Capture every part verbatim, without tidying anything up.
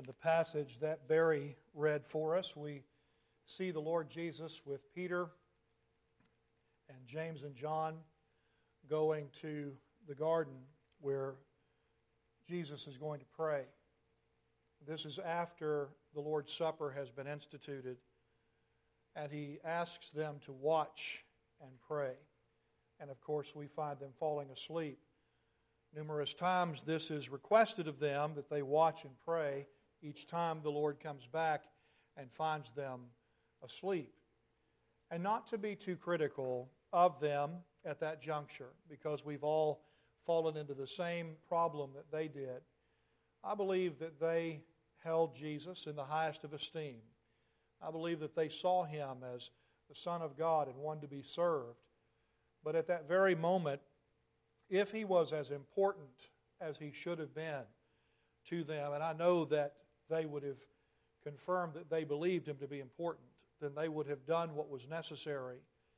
the passage that Barry read for us, we see the Lord Jesus with Peter and James and John going to the garden where Jesus is going to pray. This is after the Lord's Supper has been instituted, and he asks them to watch and pray. And of course, we find them falling asleep. Numerous times this is requested of them that they watch and pray each time the Lord comes back and finds them asleep. And not to be too critical of them at that juncture, because we've all fallen into the same problem that they did. I believe that they held Jesus in the highest of esteem. I believe that they saw him as the Son of God and one to be served. But at that very moment, if he was as important as he should have been to them, and I know that they would have confirmed that they believed him to be important, then they would have done what was necessary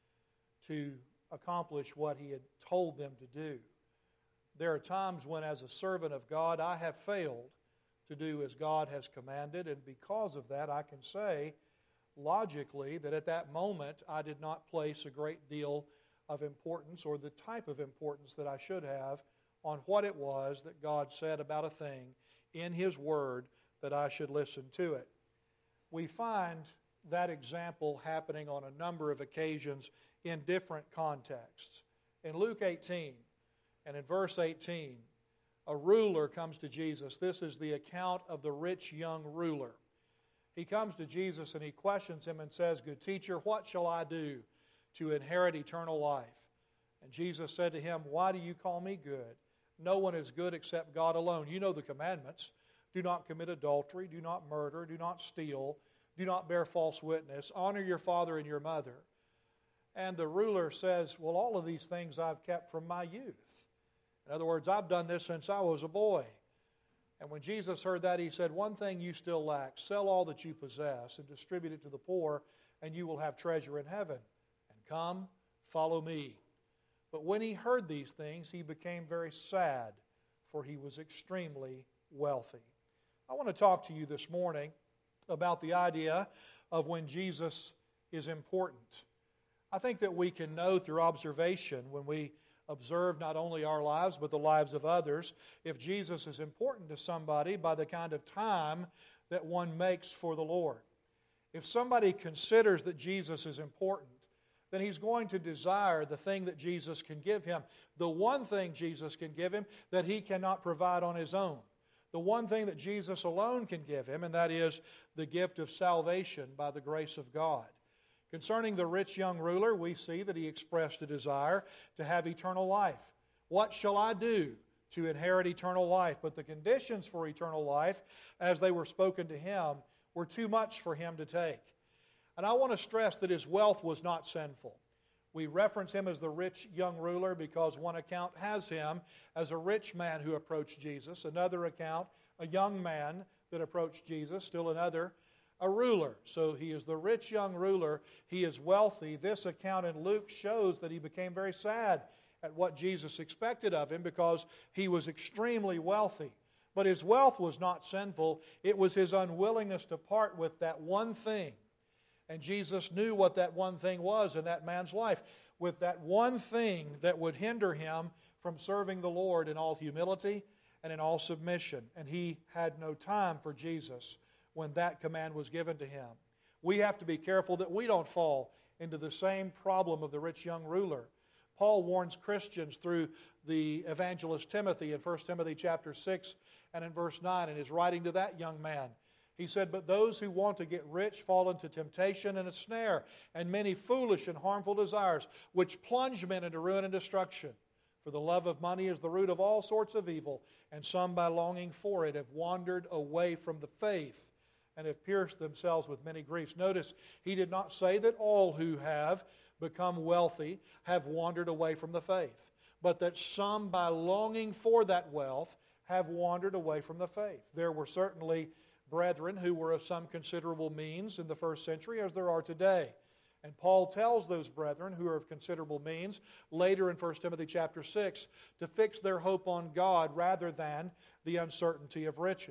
to accomplish what he had told them to do. There are times when, as a servant of God, I have failed to do as God has commanded, and because of that, I can say logically that at that moment I did not place a great deal of importance, or the type of importance that I should have, on what it was that God said about a thing in His Word that I should listen to it. We find that example happening on a number of occasions in different contexts. In Luke eighteen, and in verse eighteen, a ruler comes to Jesus. This is the account of the rich young ruler. He comes to Jesus and he questions him and says, "Good teacher, what shall I do to inherit eternal life?" And Jesus said to him, "Why do you call me good? No one is good except God alone. You know the commandments. Do not commit adultery, do not murder, do not steal, do not bear false witness, honor your father and your mother." And the ruler says, "Well, all of these things I've kept from my youth." In other words, I've done this since I was a boy. And when Jesus heard that, he said, "One thing you still lack. Sell all that you possess and distribute it to the poor, and you will have treasure in heaven. And come, follow me." But when he heard these things, he became very sad, for he was extremely wealthy. I want to talk to you this morning about the idea of when Jesus is important. I think that we can know through observation, when we observe not only our lives but the lives of others, if Jesus is important to somebody by the kind of time that one makes for the Lord. If somebody considers that Jesus is important, then he's going to desire the thing that Jesus can give him. The one thing Jesus can give him that he cannot provide on his own. The one thing that Jesus alone can give him, and that is the gift of salvation by the grace of God. Concerning the rich young ruler, we see that he expressed a desire to have eternal life. What shall I do to inherit eternal life? But the conditions for eternal life, as they were spoken to him, were too much for him to take. And I want to stress that his wealth was not sinful. We reference him as the rich young ruler because one account has him as a rich man who approached Jesus. Another account, a young man that approached Jesus. Still another, a ruler. So he is the rich young ruler. He is wealthy. This account in Luke shows that he became very sad at what Jesus expected of him because he was extremely wealthy. But his wealth was not sinful. It was his unwillingness to part with that one thing. And Jesus knew what that one thing was in that man's life. With that one thing that would hinder him from serving the Lord in all humility and in all submission. And he had no time for Jesus when that command was given to him. We have to be careful that we don't fall into the same problem of the rich young ruler. Paul warns Christians through the evangelist Timothy in First Timothy chapter six and in verse nine in his writing to that young man. He said, "But those who want to get rich fall into temptation and a snare, and many foolish and harmful desires, which plunge men into ruin and destruction. For the love of money is the root of all sorts of evil, and some by longing for it have wandered away from the faith and have pierced themselves with many griefs." Notice, he did not say that all who have become wealthy have wandered away from the faith, but that some by longing for that wealth have wandered away from the faith. There were certainly brethren who were of some considerable means in the first century, as there are today. And Paul tells those brethren who are of considerable means later in First Timothy chapter six to fix their hope on God rather than the uncertainty of riches.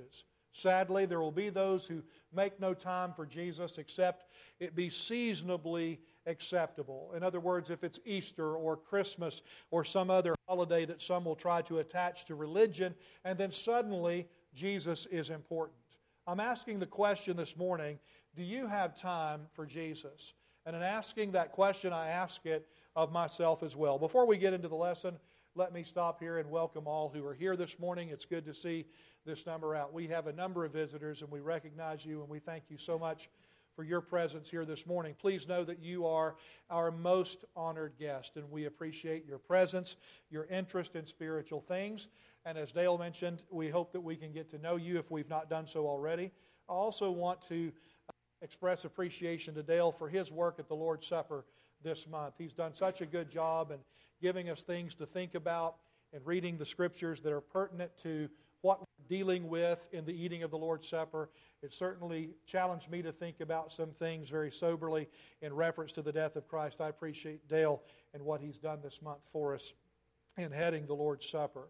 Sadly, there will be those who make no time for Jesus except it be seasonably acceptable. In other words, if it's Easter or Christmas or some other holiday that some will try to attach to religion, and then suddenly Jesus is important. I'm asking the question this morning, do you have time for Jesus? And in asking that question, I ask it of myself as well. Before we get into the lesson, let me stop here and welcome all who are here this morning. It's good to see this number out. We have a number of visitors, and we recognize you, and we thank you so much for your presence here this morning. Please know that you are our most honored guest, and we appreciate your presence, your interest in spiritual things. And as Dale mentioned, we hope that we can get to know you if we've not done so already. I also want to express appreciation to Dale for his work at the Lord's Supper this month. He's done such a good job in giving us things to think about and reading the Scriptures that are pertinent to what we're dealing with in the eating of the Lord's Supper. It certainly challenged me to think about some things very soberly in reference to the death of Christ. I appreciate Dale and what he's done this month for us in heading the Lord's Supper.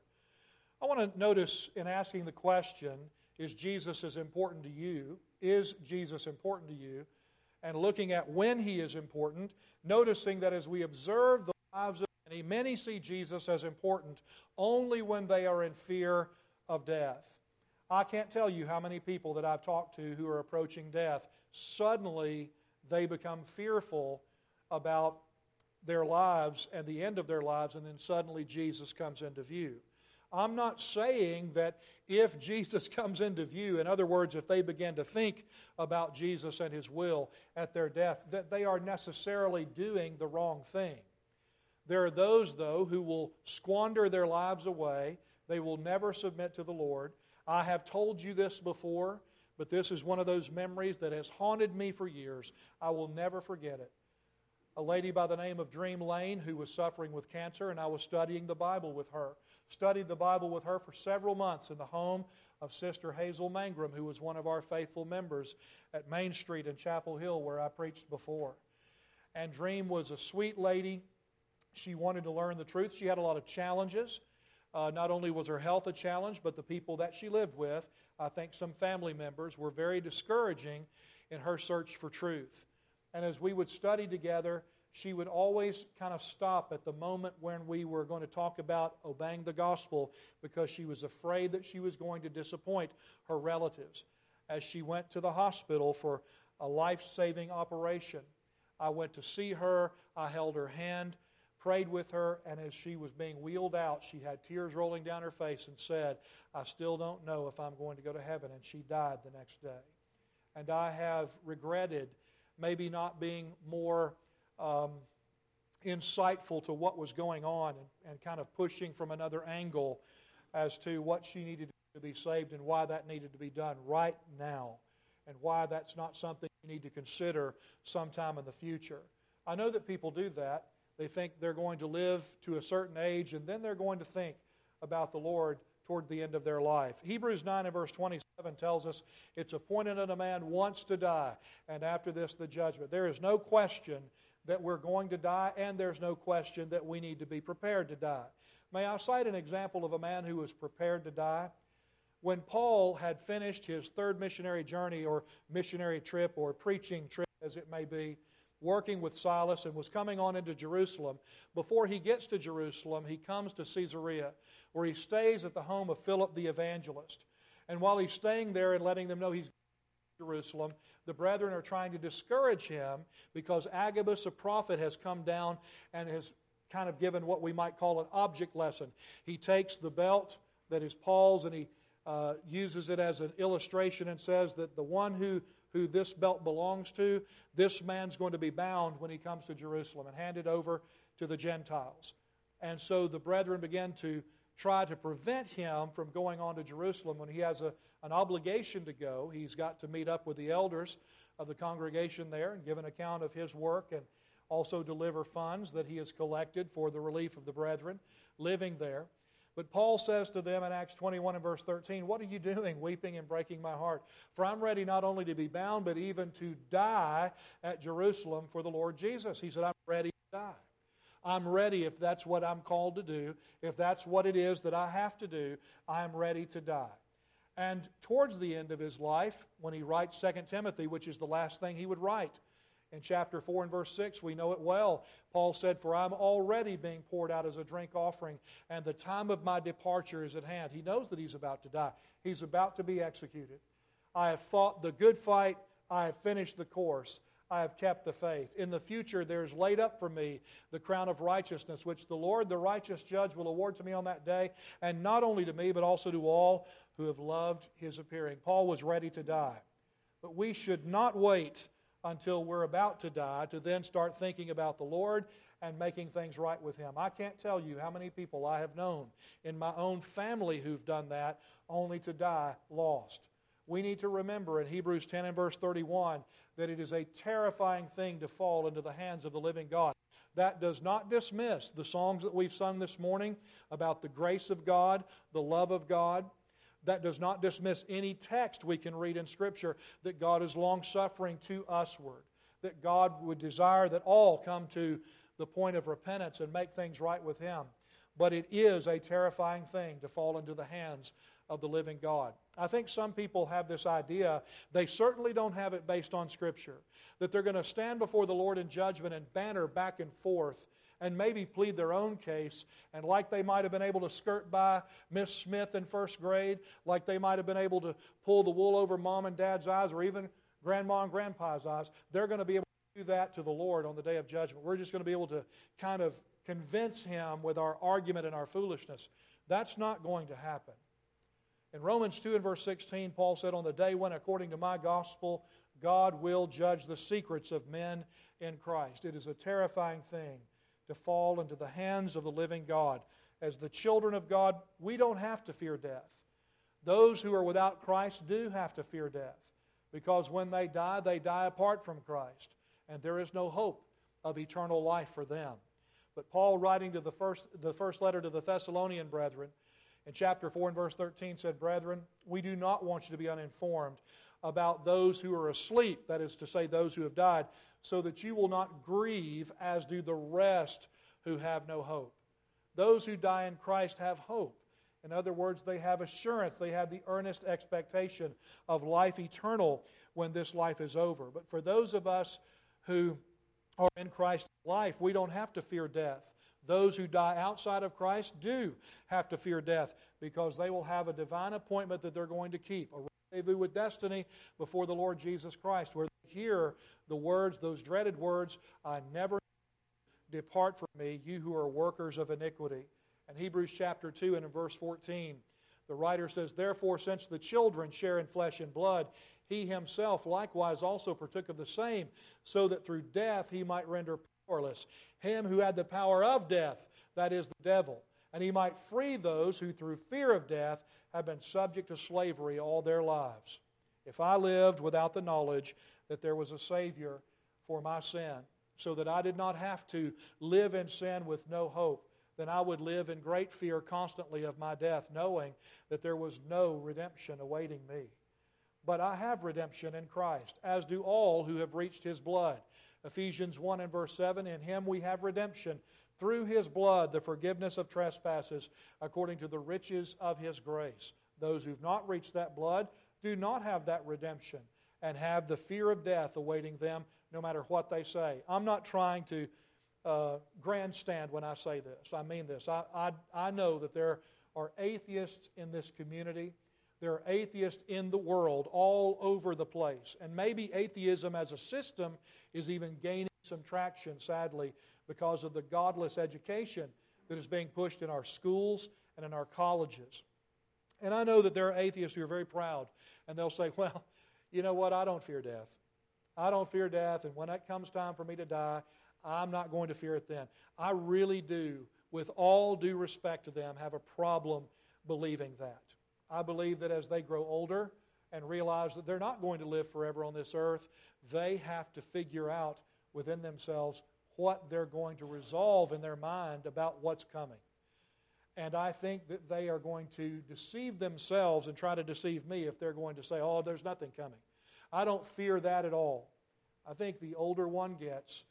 I want to notice in asking the question, is Jesus as important to you? Is Jesus important to you? And looking at when He is important, noticing that as we observe the lives of many, many see Jesus as important only when they are in fear of death. I can't tell you how many people that I've talked to who are approaching death, suddenly they become fearful about their lives and the end of their lives, and then suddenly Jesus comes into view. I'm not saying that if Jesus comes into view, in other words, if they begin to think about Jesus and His will at their death, that they are necessarily doing the wrong thing. There are those, though, who will squander their lives away. They will never submit to the Lord. I have told you this before, but this is one of those memories that has haunted me for years. I will never forget it. A lady by the name of Dream Lane who was suffering with cancer, and I was studying the Bible with her. Studied the Bible with her for several months in the home of Sister Hazel Mangrum, who was one of our faithful members at Main Street in Chapel Hill where I preached before. And Dream was a sweet lady. She wanted to learn the truth. She had a lot of challenges. Uh, not only was her health a challenge, but the people that she lived with, I think some family members, were very discouraging in her search for truth. And as we would study together, she would always kind of stop at the moment when we were going to talk about obeying the gospel because she was afraid that she was going to disappoint her relatives. As she went to the hospital for a life-saving operation, I went to see her, I held her hand, prayed with her, and as she was being wheeled out, she had tears rolling down her face and said, I still don't know if I'm going to go to heaven, and she died the next day. And I have regretted maybe not being more um, insightful to what was going on and, and kind of pushing from another angle as to what she needed to be saved and why that needed to be done right now and why that's not something you need to consider sometime in the future. I know that people do that. They think they're going to live to a certain age and then they're going to think about the Lord toward the end of their life. Hebrews nine and verse twenty-seven tells us it's appointed that a man wants to die, and after this the judgment. There is no question that we're going to die, and there's no question that we need to be prepared to die. May I cite an example of a man who was prepared to die? When Paul had finished his third missionary journey or missionary trip or preaching trip, as it may be, working with Silas and was coming on into Jerusalem, before he gets to Jerusalem, he comes to Caesarea, where he stays at the home of Philip the evangelist. And while he's staying there and letting them know he's going to Jerusalem, the brethren are trying to discourage him because Agabus, a prophet, has come down and has kind of given what we might call an object lesson. He takes the belt that is Paul's and he uh, uses it as an illustration and says that the one who who this belt belongs to, this man's going to be bound when he comes to Jerusalem and handed over to the Gentiles. And so the brethren began to try to prevent him from going on to Jerusalem when he has a, an obligation to go. He's got to meet up with the elders of the congregation there and give an account of his work and also deliver funds that he has collected for the relief of the brethren living there. But Paul says to them in Acts twenty-one and verse thirteen, what are you doing, weeping and breaking my heart? For I'm ready not only to be bound, but even to die at Jerusalem for the Lord Jesus. He said, I'm ready to die. I'm ready if that's what I'm called to do. If that's what it is that I have to do, I'm ready to die. And towards the end of his life, when he writes Second Timothy, which is the last thing he would write, in chapter four and verse six, we know it well. Paul said, "For I'm already being poured out as a drink offering, and the time of my departure is at hand." He knows that he's about to die. He's about to be executed. "I have fought the good fight. I have finished the course. I have kept the faith. In the future there is laid up for me the crown of righteousness, which the Lord, the righteous judge, will award to me on that day, and not only to me, but also to all who have loved His appearing." Paul was ready to die. But we should not wait until we're about to die to then start thinking about the Lord and making things right with Him. I can't tell you how many people I have known in my own family who've done that only to die lost. We need to remember in Hebrews ten and verse thirty-one that it is a terrifying thing to fall into the hands of the living God. That does not dismiss the songs that we've sung this morning about the grace of God, the love of God. That does not dismiss any text we can read in Scripture that God is long-suffering to usward, that God would desire that all come to the point of repentance and make things right with Him. But it is a terrifying thing to fall into the hands of the living God. I think some people have this idea, they certainly don't have it based on Scripture, that they're going to stand before the Lord in judgment and banter back and forth and maybe plead their own case, and like they might have been able to skirt by Miss Smith in first grade, like they might have been able to pull the wool over Mom and Dad's eyes, or even Grandma and Grandpa's eyes, they're going to be able to do that to the Lord on the day of judgment. We're just going to be able to kind of convince Him with our argument and our foolishness. That's not going to happen. In Romans two and verse sixteen, Paul said, "On the day when, according to my gospel, God will judge the secrets of men in Christ." It is a terrifying thing to fall into the hands of the living God. As the children of God, we don't have to fear death. Those who are without Christ do have to fear death, because when they die, they die apart from Christ, and there is no hope of eternal life for them. But Paul, writing to the first, the first letter to the Thessalonian brethren, in chapter four and verse thirteen, said, "Brethren, we do not want you to be uninformed about those who are asleep," that is to say, those who have died, "so that you will not grieve as do the rest who have no hope." Those who die in Christ have hope. In other words, they have assurance. They have the earnest expectation of life eternal when this life is over. But for those of us who are in Christ's life, we don't have to fear death. Those who die outside of Christ do have to fear death, because they will have a divine appointment that they're going to keep, a rendezvous with destiny before the Lord Jesus Christ, where they hear the words, those dreaded words, "I never depart from me, you who are workers of iniquity." In Hebrews chapter two and in verse fourteen, the writer says, "Therefore, since the children share in flesh and blood, He Himself likewise also partook of the same, so that through death He might render powerless him who had the power of death, that is, the devil, and He might free those who through fear of death have been subject to slavery all their lives. If I lived without the knowledge that there was a Savior for my sin, so that I did not have to live in sin with no hope, then I would live in great fear constantly of my death, knowing that there was no redemption awaiting me. But I have redemption in Christ, as do all who have reached His blood." Ephesians one and verse seven, "In Him we have redemption, through His blood, the forgiveness of trespasses, according to the riches of His grace." Those who have not reached that blood do not have that redemption and have the fear of death awaiting them no matter what they say. I'm not trying to uh, grandstand when I say this. I mean this. I, I, I know that there are atheists in this community. There are atheists in the world all over the place. And maybe atheism as a system is even gaining some traction, sadly, because of the godless education that is being pushed in our schools and in our colleges. And I know that there are atheists who are very proud, and they'll say, "Well, you know what, I don't fear death. I don't fear death, and when it comes time for me to die, I'm not going to fear it then." I really do, with all due respect to them, have a problem believing that. I believe that as they grow older and realize that they're not going to live forever on this earth, they have to figure out within themselves what they're going to resolve in their mind about what's coming. And I think that they are going to deceive themselves and try to deceive me if they're going to say, "Oh, there's nothing coming." I don't fear that at all. I think the older one gets,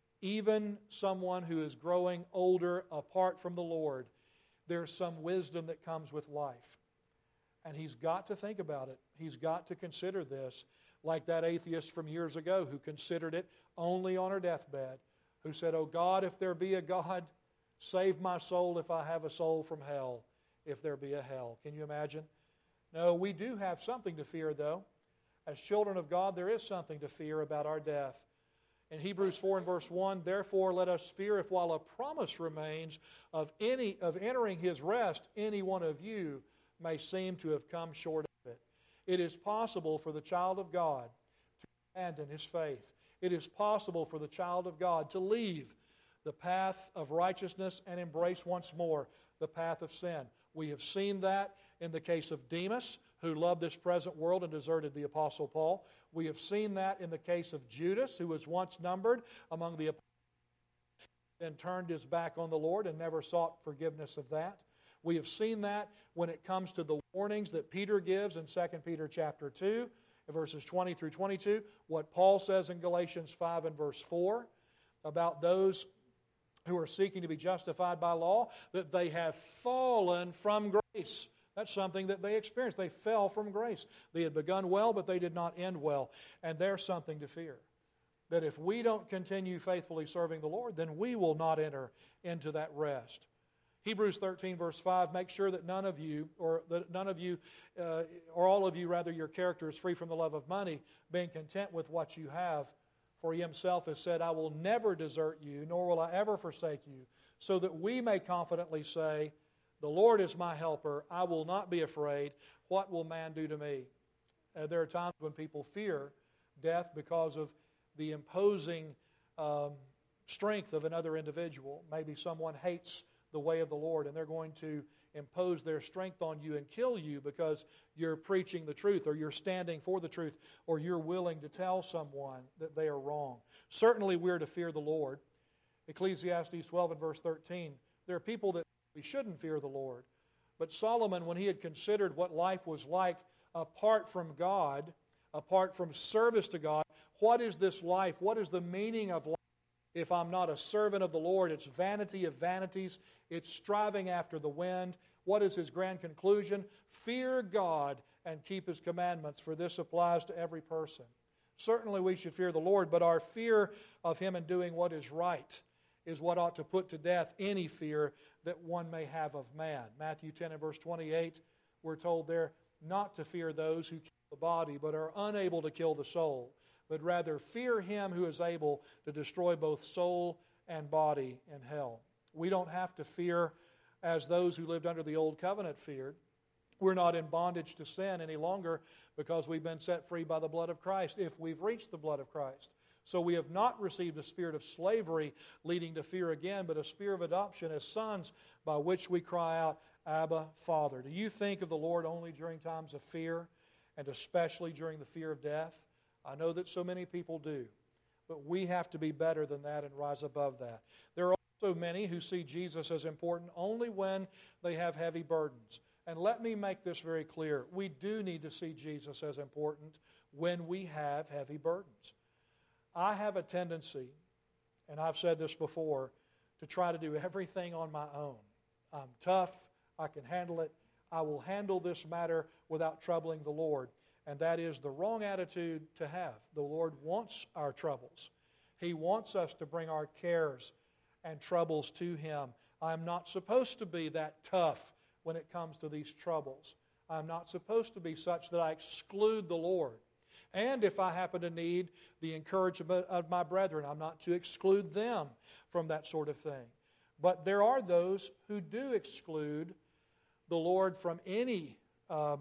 even someone who is growing older apart from the Lord, there's some wisdom that comes with life. And he's got to think about it. He's got to consider this, like that atheist from years ago who considered it only on her deathbed, who said, "Oh God, if there be a God, save my soul if I have a soul from hell, if there be a hell." Can you imagine? No, we do have something to fear, though. As children of God, there is something to fear about our death. In Hebrews four and verse one, "Therefore let us fear if while a promise remains of any of entering His rest, any one of you may seem to have come short of it." It is possible for the child of God to abandon his faith. It is possible for the child of God to leave the path of righteousness and embrace once more the path of sin. We have seen that in the case of Demas, who loved this present world and deserted the Apostle Paul. We have seen that in the case of Judas, who was once numbered among the apostles and turned his back on the Lord and never sought forgiveness of that. We have seen that when it comes to the warnings that Peter gives in Second Peter chapter two, verses twenty through twenty-two, what Paul says in Galatians five and verse four about those who are seeking to be justified by law, that they have fallen from grace. That's something that they experienced. They fell from grace. They had begun well, but they did not end well. And there's something to fear. That if we don't continue faithfully serving the Lord, then we will not enter into that rest. Hebrews thirteen verse five, "Make sure that none of you, or that none of you, uh, or all of you rather, your character is free from the love of money, being content with what you have. For He Himself has said, I will never desert you, nor will I ever forsake you, so that we may confidently say, the Lord is my helper, I will not be afraid. What will man do to me?" Uh, there are times when people fear death because of the imposing um, strength of another individual. Maybe someone hates the way of the Lord, and they're going to impose their strength on you and kill you because you're preaching the truth, or you're standing for the truth, or you're willing to tell someone that they are wrong. Certainly we're to fear the Lord. Ecclesiastes twelve and verse thirteen, there are people that we shouldn't fear the Lord. But Solomon, when he had considered what life was like apart from God, apart from service to God, what is this life? What is the meaning of life? If I'm not a servant of the Lord, it's vanity of vanities. It's striving after the wind. What is his grand conclusion? Fear God and keep His commandments, for this applies to every person. Certainly we should fear the Lord, but our fear of Him and doing what is right is what ought to put to death any fear that one may have of man. Matthew ten and verse twenty-eight, we're told there not to fear those who kill the body, but are unable to kill the soul, but rather fear Him who is able to destroy both soul and body in hell. We don't have to fear as those who lived under the old covenant feared. We're not in bondage to sin any longer because we've been set free by the blood of Christ, if we've reached the blood of Christ. So we have not received a spirit of slavery leading to fear again, but a spirit of adoption as sons, by which we cry out, Abba, Father. Do you think of the Lord only during times of fear, and especially during the fear of death? I know that so many people do, but we have to be better than that and rise above that. There are also many who see Jesus as important only when they have heavy burdens. And let me make this very clear. We do need to see Jesus as important when we have heavy burdens. I have a tendency, and I've said this before, to try to do everything on my own. I'm tough. I can handle it. I will handle this matter without troubling the Lord. And that is the wrong attitude to have. The Lord wants our troubles. He wants us to bring our cares and troubles to Him. I'm not supposed to be that tough when it comes to these troubles. I'm not supposed to be such that I exclude the Lord. And if I happen to need the encouragement of my brethren, I'm not to exclude them from that sort of thing. But there are those who do exclude the Lord from any um,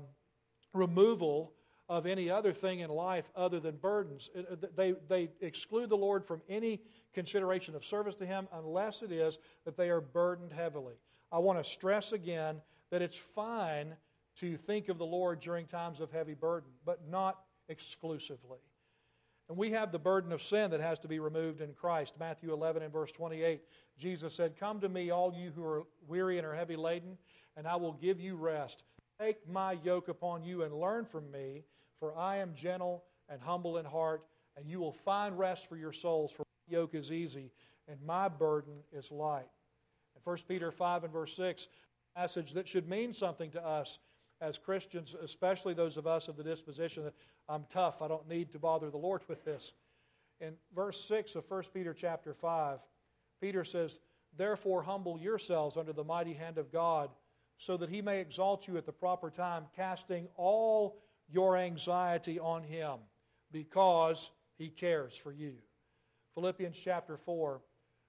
removal of any other thing in life other than burdens. They, they exclude the Lord from any consideration of service to Him unless it is that they are burdened heavily. I want to stress again that it's fine to think of the Lord during times of heavy burden, but not exclusively. And we have the burden of sin that has to be removed in Christ. Matthew eleven and verse twenty-eight, Jesus said, Come to me, all you who are weary and are heavy laden, and I will give you rest. Take my yoke upon you and learn from me, for I am gentle and humble in heart, and you will find rest for your souls, for my yoke is easy and my burden is light. In First Peter five and verse six, a passage that should mean something to us as Christians, especially those of us of the disposition that I'm tough, I don't need to bother the Lord with this. In verse six of First Peter chapter five, Peter says, "Therefore humble yourselves under the mighty hand of God, so that He may exalt you at the proper time, casting all your anxiety on Him, because He cares for you." Philippians chapter four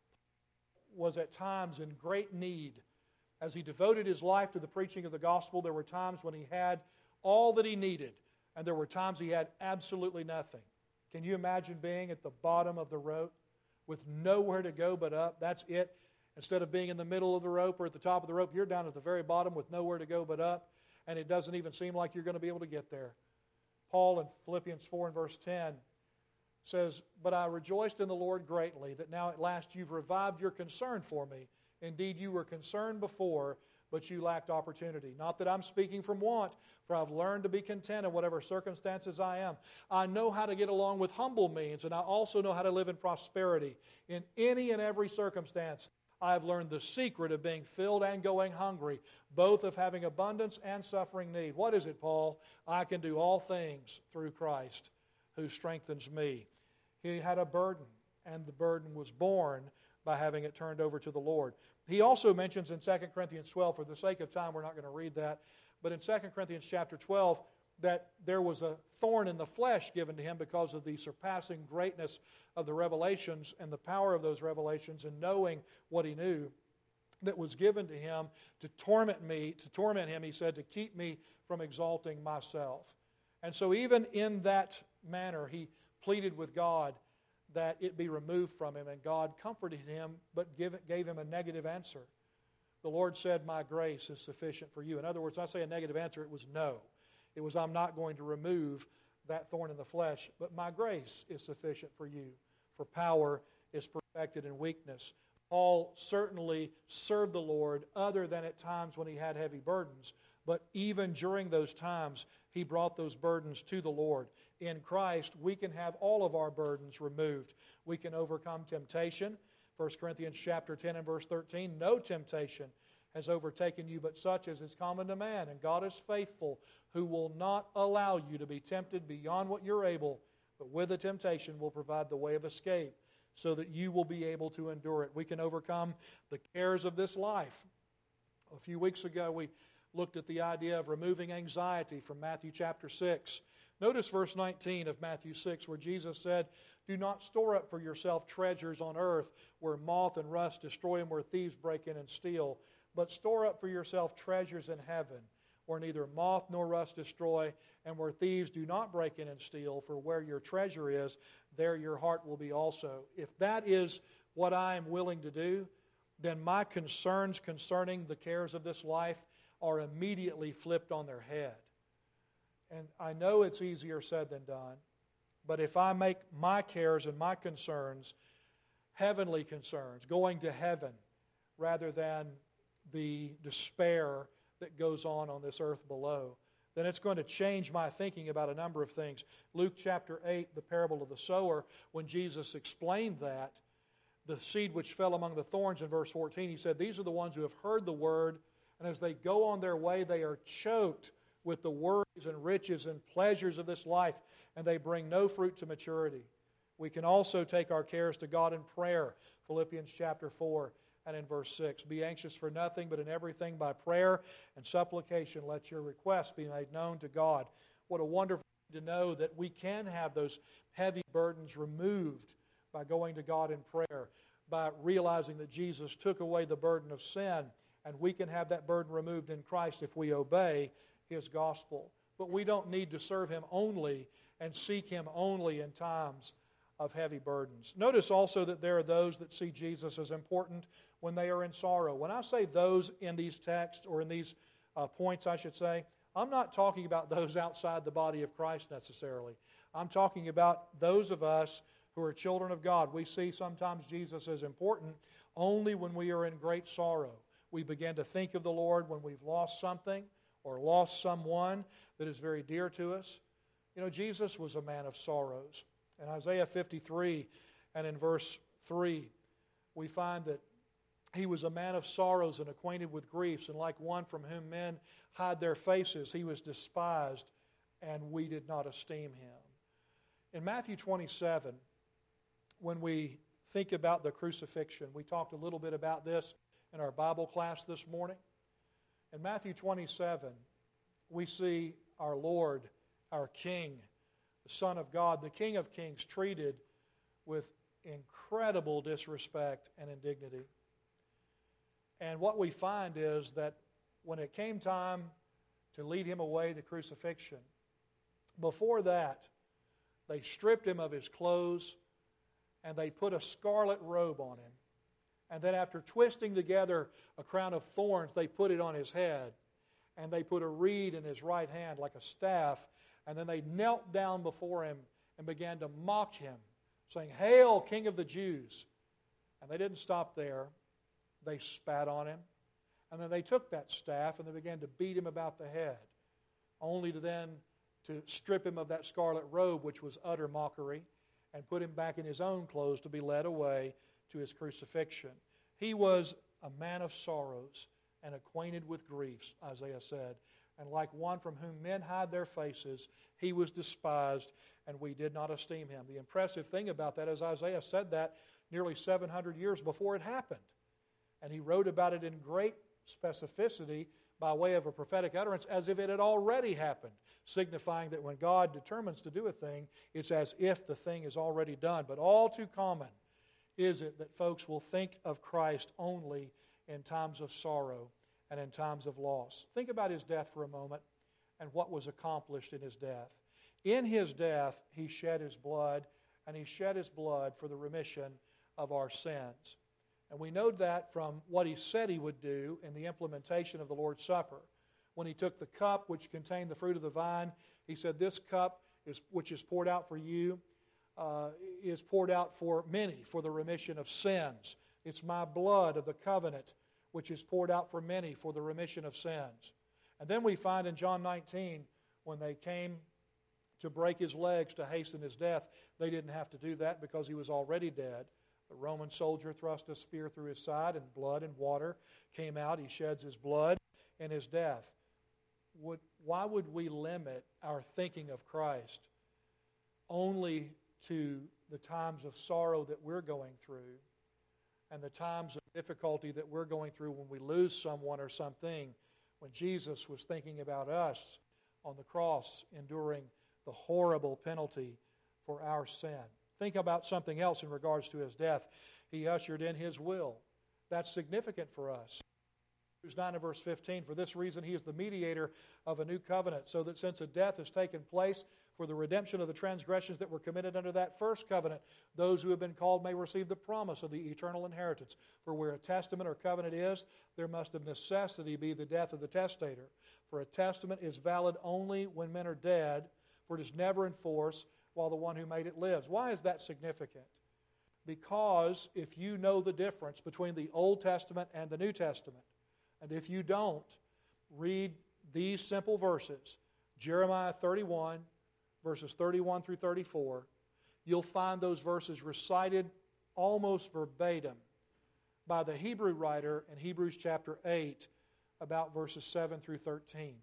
was at times in great need. As he devoted his life to the preaching of the gospel, there were times when he had all that he needed, and there were times he had absolutely nothing. Can you imagine being at the bottom of the rope with nowhere to go but up? That's it. Instead of being in the middle of the rope or at the top of the rope, you're down at the very bottom with nowhere to go but up, and it doesn't even seem like you're going to be able to get there. Paul in Philippians four and verse ten says, "But I rejoiced in the Lord greatly, that now at last you've revived your concern for me. Indeed, you were concerned before, but you lacked opportunity. Not that I'm speaking from want, for I've learned to be content in whatever circumstances I am. I know how to get along with humble means, and I also know how to live in prosperity. In any and every circumstance, I have learned the secret of being filled and going hungry, both of having abundance and suffering need." What is it, Paul? "I can do all things through Christ who strengthens me." He had a burden, and the burden was borne by having it turned over to the Lord. He also mentions in Second Corinthians twelve, for the sake of time we're not going to read that, but in Second Corinthians chapter twelve, that there was a thorn in the flesh given to him because of the surpassing greatness of the revelations and the power of those revelations and knowing what he knew, that was given to him to torment me, to torment him, he said, to keep me from exalting myself. And so even in that manner, he pleaded with God that it be removed from him, and God comforted him, but give, gave him a negative answer. The Lord said, "My grace is sufficient for you." In other words, when I say a negative answer, it was no. It was, I'm not going to remove that thorn in the flesh, but my grace is sufficient for you, for power is perfected in weakness. Paul certainly served the Lord other than at times when he had heavy burdens, but even during those times, he brought those burdens to the Lord. In Christ, we can have all of our burdens removed. We can overcome temptation. First Corinthians chapter ten and verse thirteen, "No temptation has overtaken you but such as is common to man, and God is faithful, who will not allow you to be tempted beyond what you're able, but with the temptation will provide the way of escape, so that you will be able to endure it." We can overcome the cares of this life. A few weeks ago, we looked at the idea of removing anxiety from Matthew chapter six. Notice verse nineteen of Matthew six, where Jesus said, "Do not store up for yourself treasures on earth, where moth and rust destroy and where thieves break in and steal, but store up for yourself treasures in heaven, where neither moth nor rust destroy, and where thieves do not break in and steal. For where your treasure is, there your heart will be also." If that is what I am willing to do, then my concerns concerning the cares of this life are immediately flipped on their head. And I know it's easier said than done, but if I make my cares and my concerns heavenly concerns, going to heaven, rather than the despair that goes on on this earth below, then it's going to change my thinking about a number of things. Luke chapter eight, the parable of the sower, when Jesus explained that, the seed which fell among the thorns in verse fourteen, he said, "These are the ones who have heard the word, and as they go on their way, they are choked with the worries and riches and pleasures of this life, and they bring no fruit to maturity." We can also take our cares to God in prayer. Philippians chapter four and in verse six. "Be anxious for nothing, but in everything by prayer and supplication let your requests be made known to God." What a wonderful thing to know that we can have those heavy burdens removed by going to God in prayer, by realizing that Jesus took away the burden of sin, and we can have that burden removed in Christ if we obey His gospel. But we don't need to serve Him only and seek Him only in times of heavy burdens. Notice also that there are those that see Jesus as important when they are in sorrow. When I say those in these texts, or in these uh, points, I should say, I'm not talking about those outside the body of Christ necessarily. I'm talking about those of us who are children of God. We see sometimes Jesus as important only when we are in great sorrow. We begin to think of the Lord when we've lost something or lost someone that is very dear to us. You know, Jesus was a man of sorrows. In Isaiah fifty-three and in verse three, we find that He was a man of sorrows and acquainted with griefs, and like one from whom men hide their faces, he was despised, and we did not esteem him. In Matthew twenty-seven, when we think about the crucifixion, we talked a little bit about this in our Bible class this morning. In Matthew twenty-seven, we see our Lord, our King, the Son of God, the King of Kings, treated with incredible disrespect and indignity. And what we find is that when it came time to lead him away to crucifixion, before that, they stripped him of his clothes and they put a scarlet robe on him. And then after twisting together a crown of thorns, they put it on his head. And they put a reed in his right hand like a staff. And then they knelt down before him and began to mock him, saying, "Hail, King of the Jews!" And they didn't stop there. They spat on him. And then they took that staff and they began to beat him about the head, only to then to strip him of that scarlet robe, which was utter mockery, and put him back in his own clothes to be led away to his crucifixion. He was a man of sorrows and acquainted with griefs, Isaiah said. And like one from whom men hide their faces, he was despised, and we did not esteem him. The impressive thing about that is Isaiah said that nearly seven hundred years before it happened. And he wrote about it in great specificity by way of a prophetic utterance as if it had already happened, signifying that when God determines to do a thing, it's as if the thing is already done. But all too common is it that folks will think of Christ only in times of sorrow and in times of loss. Think about his death for a moment and what was accomplished in his death. In his death, he shed his blood, and he shed his blood for the remission of our sins. And we know that from what he said he would do in the implementation of the Lord's Supper. When he took the cup which contained the fruit of the vine, he said, "This cup is, which is poured out for you uh, is poured out for many for the remission of sins. It's my blood of the covenant which is poured out for many for the remission of sins." And then we find in John nineteen, when they came to break his legs to hasten his death, they didn't have to do that because he was already dead. The Roman soldier thrust a spear through his side, and blood and water came out. He sheds his blood in his death. Would, why would we limit our thinking of Christ only to the times of sorrow that we're going through and the times of difficulty that we're going through when we lose someone or something, when Jesus was thinking about us on the cross, enduring the horrible penalty for our sin? Think about something else in regards to his death. He ushered in his will. That's significant for us. Hebrews nine and verse fifteen, "For this reason he is the mediator of a new covenant, so that since a death has taken place for the redemption of the transgressions that were committed under that first covenant, those who have been called may receive the promise of the eternal inheritance. For where a testament or covenant is, there must of necessity be the death of the testator. For a testament is valid only when men are dead, for it is never in force while the one who made it lives." Why is that significant? Because if you know the difference between the Old Testament and the New Testament, and if you don't, read these simple verses, Jeremiah thirty-one, verses thirty-one through thirty-four, you'll find those verses recited almost verbatim by the Hebrew writer in Hebrews chapter eight, about verses seven through thirteen.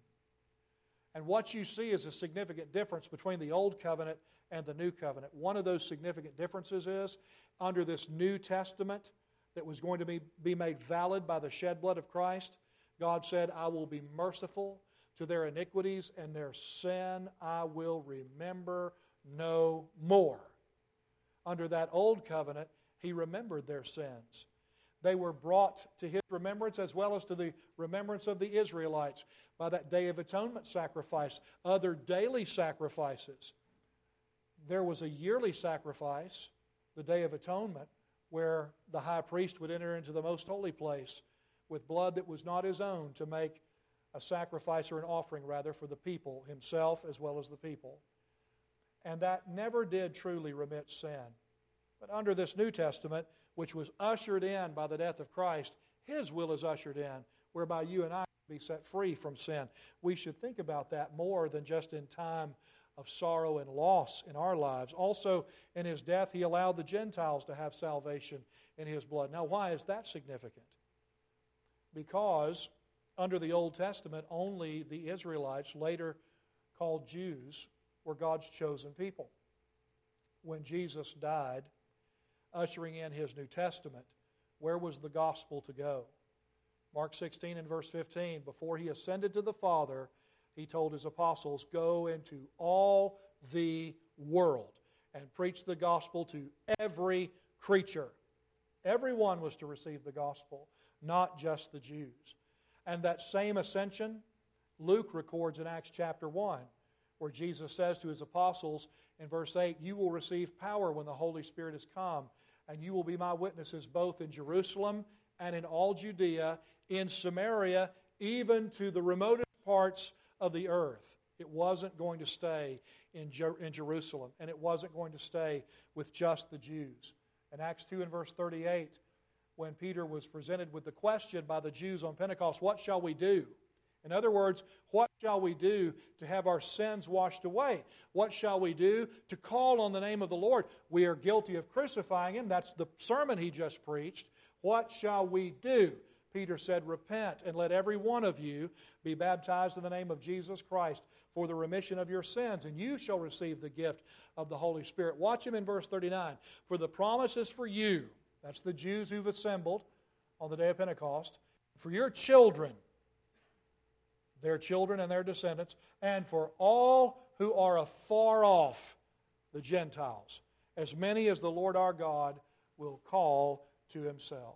And what you see is a significant difference between the Old Covenant and the New Covenant. One of those significant differences is, under this New Testament that was going to be, be made valid by the shed blood of Christ, God said, "I will be merciful to their iniquities, and their sin I will remember no more." Under that Old Covenant, he remembered their sins. They were brought to his remembrance as well as to the remembrance of the Israelites by that Day of Atonement sacrifice, other daily sacrifices. There was a yearly sacrifice, the Day of Atonement, where the high priest would enter into the most holy place with blood that was not his own to make a sacrifice or an offering, rather, for the people, himself as well as the people. And that never did truly remit sin. But under this New Testament, which was ushered in by the death of Christ, his will is ushered in, whereby you and I can be set free from sin. We should think about that more than just in time of sorrow and loss in our lives. Also, in his death, he allowed the Gentiles to have salvation in his blood. Now, why is that significant? because under the Old Testament, only the Israelites, later called Jews, were God's chosen people. When Jesus died, ushering in His New Testament, where was the gospel to go? Mark sixteen and verse fifteen, before He ascended to the Father, He told His apostles, go into all the world and preach the gospel to every creature. Everyone was to receive the gospel, not just the Jews. And that same ascension, Luke records in Acts chapter one, where Jesus says to His apostles in verse eight, you will receive power when the Holy Spirit has come, and you will be my witnesses both in Jerusalem and in all Judea, in Samaria, even to the remotest parts of the earth. It wasn't going to stay in, Jer- in Jerusalem, and it wasn't going to stay with just the Jews. In Acts two and verse thirty-eight, when Peter was presented with the question by the Jews on Pentecost, what shall we do? In other words, what shall we do to have our sins washed away? What shall we do to call on the name of the Lord? We are guilty of crucifying Him. That's the sermon he just preached. What shall we do? Peter said, repent and let every one of you be baptized in the name of Jesus Christ for the remission of your sins, and you shall receive the gift of the Holy Spirit. Watch him in verse thirty-nine. For the promise is for you, that's the Jews who've assembled on the day of Pentecost, for your children, their children and their descendants, and for all who are afar off, the Gentiles, as many as the Lord our God will call to Himself.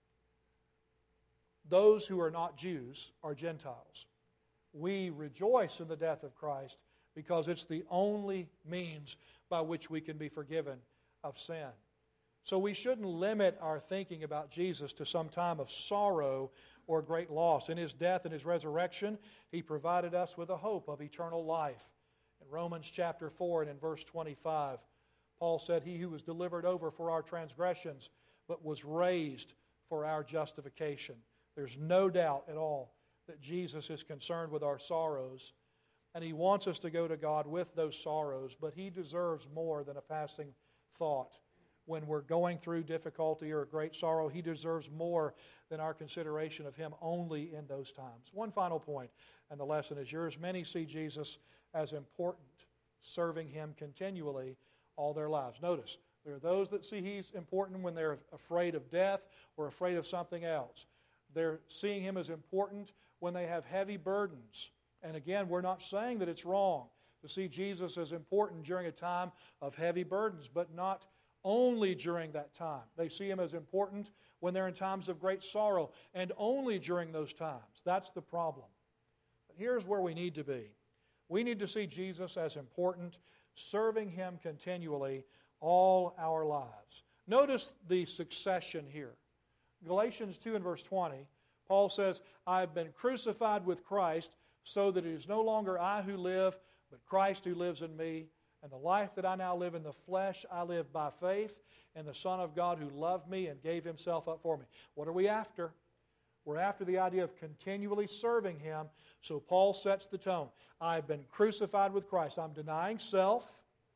Those who are not Jews are Gentiles. We rejoice in the death of Christ because it's the only means by which we can be forgiven of sin. So we shouldn't limit our thinking about Jesus to some time of sorrow or great loss. In His death and His resurrection, He provided us with a hope of eternal life. In Romans chapter four and in verse twenty-five, Paul said, He who was delivered over for our transgressions, but was raised for our justification. There's no doubt at all that Jesus is concerned with our sorrows, and He wants us to go to God with those sorrows, but He deserves more than a passing thought. When we're going through difficulty or great sorrow, He deserves more than our consideration of Him only in those times. One final point, and the lesson is yours. Many see Jesus as important, serving Him continually all their lives. Notice, there are those that see He's important when they're afraid of death or afraid of something else. They're seeing Him as important when they have heavy burdens. And again, we're not saying that it's wrong to see Jesus as important during a time of heavy burdens, but not only during that time. They see Him as important when they're in times of great sorrow, and only during those times. That's the problem. But here's where we need to be. We need to see Jesus as important, serving Him continually all our lives. Notice the succession here. Galatians two and verse twenty, Paul says, I have been crucified with Christ, so that it is no longer I who live, but Christ who lives in me. And the life that I now live in the flesh, I live by faith in the Son of God who loved me and gave Himself up for me. What are we after? We're after the idea of continually serving Him. So Paul sets the tone. I've been crucified with Christ. I'm denying self.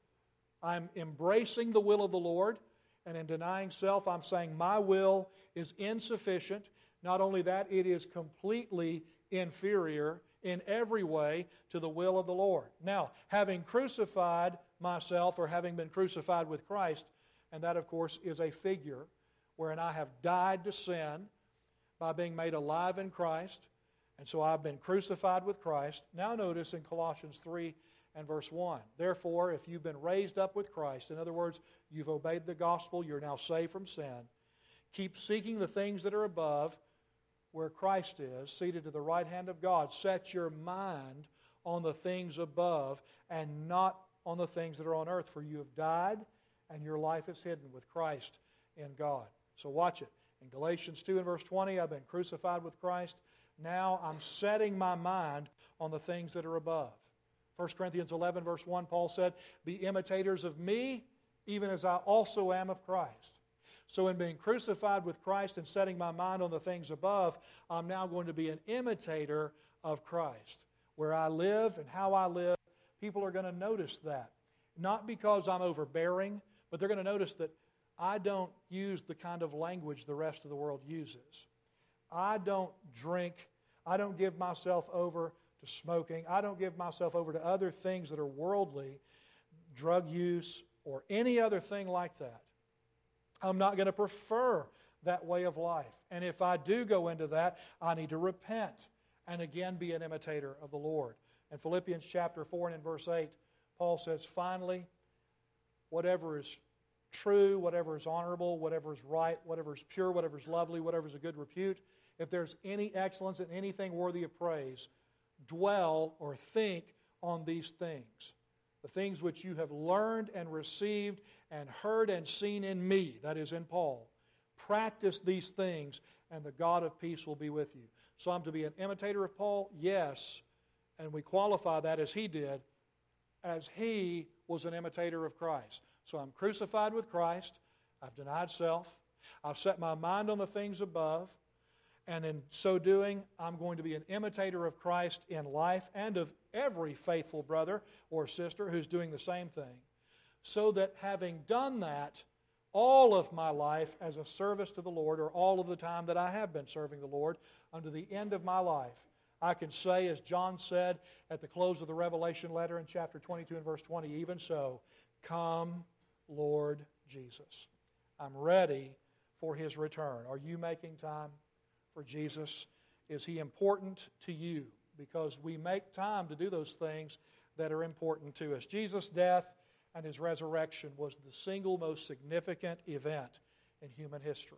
I'm embracing the will of the Lord. And in denying self, I'm saying my will is insufficient. Not only that, it is completely inferior in every way to the will of the Lord. Now, having crucified myself, or having been crucified with Christ, and that, of course, is a figure wherein I have died to sin by being made alive in Christ, and so I've been crucified with Christ. Now notice in Colossians three and verse one, therefore, if you've been raised up with Christ, in other words, you've obeyed the gospel, you're now saved from sin, keep seeking the things that are above, where Christ is, seated to the right hand of God. Set your mind on the things above and not on the things that are on earth, for you have died and your life is hidden with Christ in God. So watch it. In Galatians two and verse twenty, I've been crucified with Christ. Now I'm setting my mind on the things that are above. First Corinthians eleven verse one, Paul said, be imitators of me, even as I also am of Christ. So in being crucified with Christ and setting my mind on the things above, I'm now going to be an imitator of Christ. Where I live and how I live, people are going to notice that. Not because I'm overbearing, but they're going to notice that I don't use the kind of language the rest of the world uses. I don't drink, I don't give myself over to smoking, I don't give myself over to other things that are worldly, drug use, or any other thing like that. I'm not going to prefer that way of life. And if I do go into that, I need to repent and again be an imitator of the Lord. In Philippians chapter four and in verse eight, Paul says, finally, whatever is true, whatever is honorable, whatever is right, whatever is pure, whatever is lovely, whatever is a good repute, if there's any excellence in anything worthy of praise, dwell or think on these things. The things which you have learned and received and heard and seen in me, that is in Paul. Practice these things, and the God of peace will be with you. So I'm to be an imitator of Paul? Yes. And we qualify that as he did, as he was an imitator of Christ. So I'm crucified with Christ. I've denied self. I've set my mind on the things above. And in so doing, I'm going to be an imitator of Christ in life and of every faithful brother or sister who's doing the same thing. So that having done that, all of my life as a service to the Lord, or all of the time that I have been serving the Lord, unto the end of my life, I can say, as John said at the close of the Revelation letter in chapter twenty-two and verse twenty, even so, come, Lord Jesus. I'm ready for His return. Are you making time for Jesus? Is He important to you? Because we make time to do those things that are important to us. Jesus' death and His resurrection was the single most significant event in human history.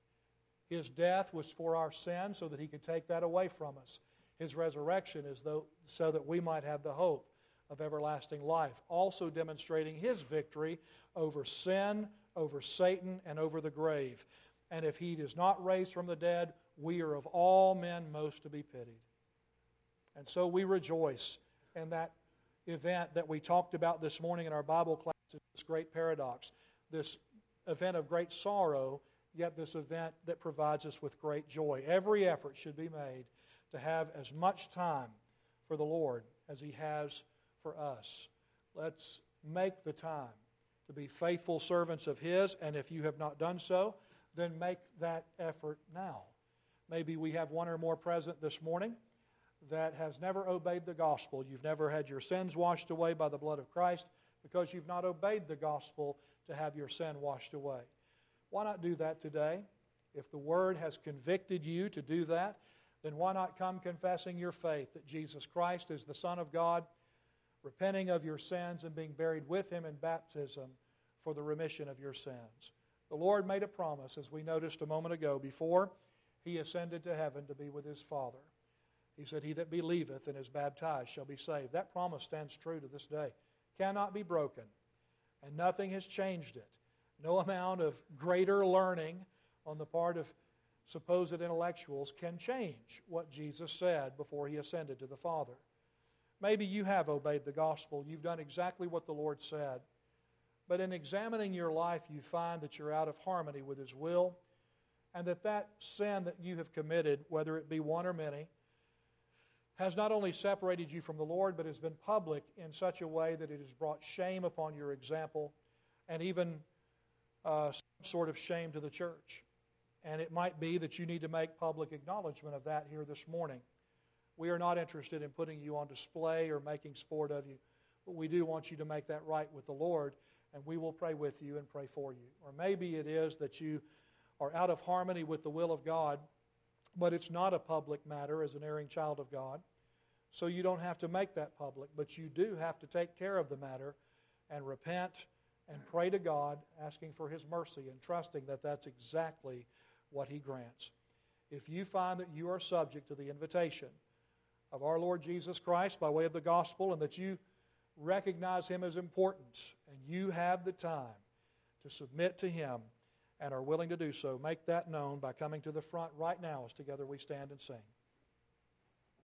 His death was for our sin so that He could take that away from us. His resurrection is though, so that we might have the hope of everlasting life, also demonstrating His victory over sin, over Satan, and over the grave. And if He is not raised from the dead, we are of all men most to be pitied. And so we rejoice in that event that we talked about this morning in our Bible class, this great paradox, this event of great sorrow, yet this event that provides us with great joy. Every effort should be made to have as much time for the Lord as He has for us. Let's make the time to be faithful servants of His, and if you have not done so, then make that effort now. Maybe we have one or more present this morning that has never obeyed the gospel. You've never had your sins washed away by the blood of Christ because you've not obeyed the gospel to have your sin washed away. Why not do that today? If the Word has convicted you to do that, then why not come confessing your faith that Jesus Christ is the Son of God, repenting of your sins and being buried with Him in baptism for the remission of your sins. The Lord made a promise, as we noticed a moment ago, before He ascended to heaven to be with His Father. He said, "He that believeth and is baptized shall be saved." That promise stands true to this day. Cannot be broken. And nothing has changed it. No amount of greater learning on the part of supposed intellectuals can change what Jesus said before He ascended to the Father. Maybe you have obeyed the gospel. You've done exactly what the Lord said. But in examining your life, you find that you're out of harmony with His will, and that that sin that you have committed, whether it be one or many, has not only separated you from the Lord, but has been public in such a way that it has brought shame upon your example, and even uh, some sort of shame to the church. And it might be that you need to make public acknowledgement of that here this morning. We are not interested in putting you on display or making sport of you, but we do want you to make that right with the Lord, and we will pray with you and pray for you. Or maybe it is that you are out of harmony with the will of God, but it's not a public matter as an erring child of God, so you don't have to make that public, but you do have to take care of the matter and repent and pray to God, asking for His mercy and trusting that that's exactly what He grants. If you find that you are subject to the invitation of our Lord Jesus Christ by way of the gospel, and that you recognize Him as important, and you have the time to submit to Him and are willing to do so, make that known by coming to the front right now as together we stand and sing.